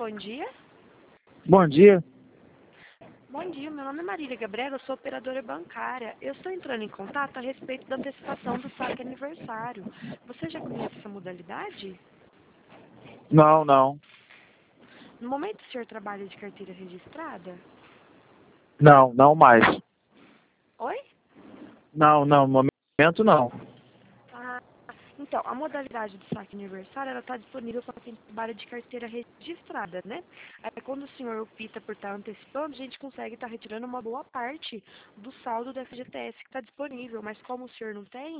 bom dia. Bom dia. Bom dia, meu nome é Marília Gabriela, eu sou operadora bancária. Eu estou entrando em contato a respeito da antecipação do saque aniversário. Você já conhece essa modalidade? Não. No momento o senhor trabalha de carteira registrada? Não mais. Oi? Não, no momento não. Ah, então, a modalidade do saque aniversário, ela está disponível para quem trabalha de carteira registrada, né? Aí quando o senhor opta por estar antecipando, a gente consegue estar retirando uma boa parte do saldo do FGTS que está disponível, mas como o senhor não tem,